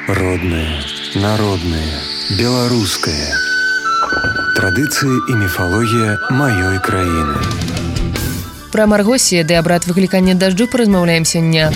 Родное, народное, белорусское. Традыцыі і міфалогія маёй краіны. Пра Маргосье ды абрад выклікання дажджу паразмаўляем сёння.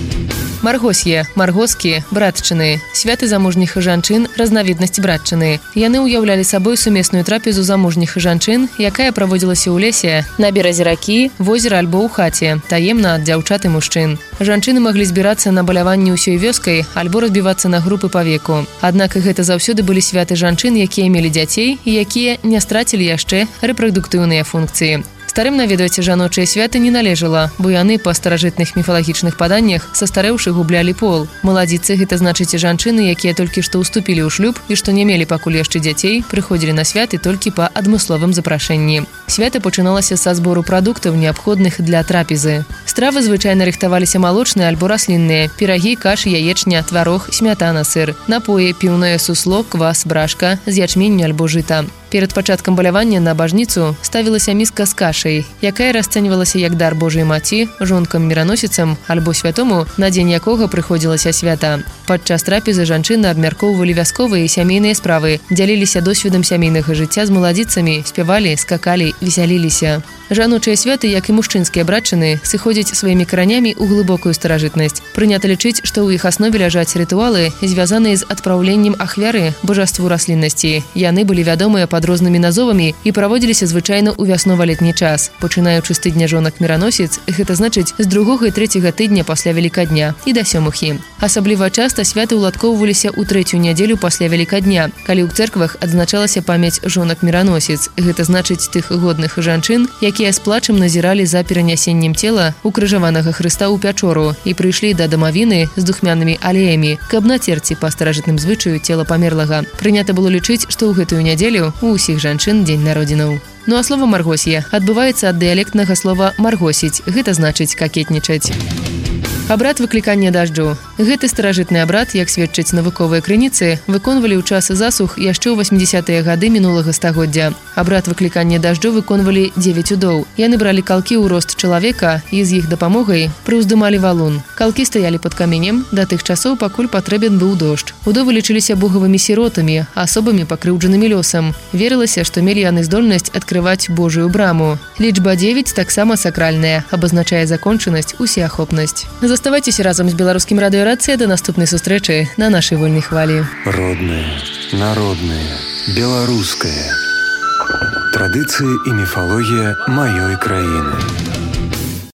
Маргосье, маргоскі, братчыны, святы замужніх жанчын, разнавіднасць братчыны. Яны ўяўлялі сабой сумесную трапезу замужніх жанчын, якая праводзілася ў лесе, на беразе ракі, возера альбо ў хаце, таемна ад дзяўчат і мужчын. Жанчыны маглі збірацца на баляванні ўсёй вёскай альбо разбівацца на групы па веку. Аднак гэта заўсёды былі святы жанчын, якія мелі дзяцей і якія не страцілі яшчэ рэпрадуктыўныя функцыі. Старым наведваць жаночыя святы не належала, бо яны па старажытных міфалагічных паданнях састарэўшы гублялі пол. Маладзіцы гэта значыць жанчыны, якія толькі што ўступілі ў шлюб і што не мелі пакуль яшчэ дзяцей, прыходзілі на святы толькі па адмысловым запрашэнні. Свята пачыналася са збору прадуктаў, неабходных для трапезы. Стравы звычайна рыхтаваліся малочныя альбо раслінныя: пірагі, кашы, яечня, тварог, смятана, сыр, напоі, піўнае сусло, квас, брашка з ячменню альбо жыта. Перад пачаткам балявання на бажніцу ставілася міска з кашай, якая расцэньвалася як дар Божай маці, жонкам-міраносіцам альбо святому, на дзень якога прыходзілася свята. Падчас трапезы жанчыны абмяркоўвалі вясковыя і сямейныя справы, дзяліліся досведам сямейнага жыцця з маладзіцамі, спявалі, скакалі, весяліліся. Жаночыя святы, як і мужчынскія братчыны, сыходзяць сваімі каранямі ў глыбокую старажытнасць. Прынята лічыць, што ў іх аснове ляжаць рытуалы, звязаныя з адпраўленнем ахвяры божаству расліннасці. Яны былі вядомыя пад рознымі назовамі і праводзіліся звычайна ў вяснова-летні час. Пачынаючы з тыдня жонак-міраносіц, гэта значыць з 2-го і 3-го тыдня пасля Велікадня і да 7-хі. Асабліва часта святы ўладкоўваліся ў 3-ю нядзелю пасля Велікадня, калі ў цэрквах адзначалася памяць жонак-міраносіц. Гэта значыць тых годных жанчын, якія з плачам назіралі за перанясеннем цела укрыжаванага Хрыста ў пячору і прыйшлі да дамавіны з духмянымі алеямі, каб нацерці па старажытным звычаю цела памерлага. Прынята было лічыць, што ў гэтую нядзелю у ўсіх жанчын дзень народзінаў. Ну а слова «маргосье» адбываецца ад дыялектнага слова «маргосіць», гэта значыць какетнічаць. Абрад выклікання дажджу. Гэты старажытны абрад, як сведчаць навуковыя крыніцы, выконвалі ў час засух яшчэ ў 80-е гады мінулага стагоддзя. Абрад выклікання дажджу выконвалі 9 удоў. Яны бралі калкі ў рост чалавека і з іх дапамогай прыўздымалі валун. Калкі стаялі пад каменем да тых часоў, пакуль патрэбен быў дождж. Удовы лічыліся богавымі сіротамі, асобамі пакрыўджанымі лёсам. Верылася, што мелі яны здольнасць адкрываць Божую браму. Лічба 9 таксама сакральная, абазначае закончанасць, усеахопнасць. Заставайцеся разам з беларускім радыёрацыя да наступнай сустрэчы на нашай вольнай хвалі. Родное, народное, беларускае. Традыцыі і міфалогія маёй краіны.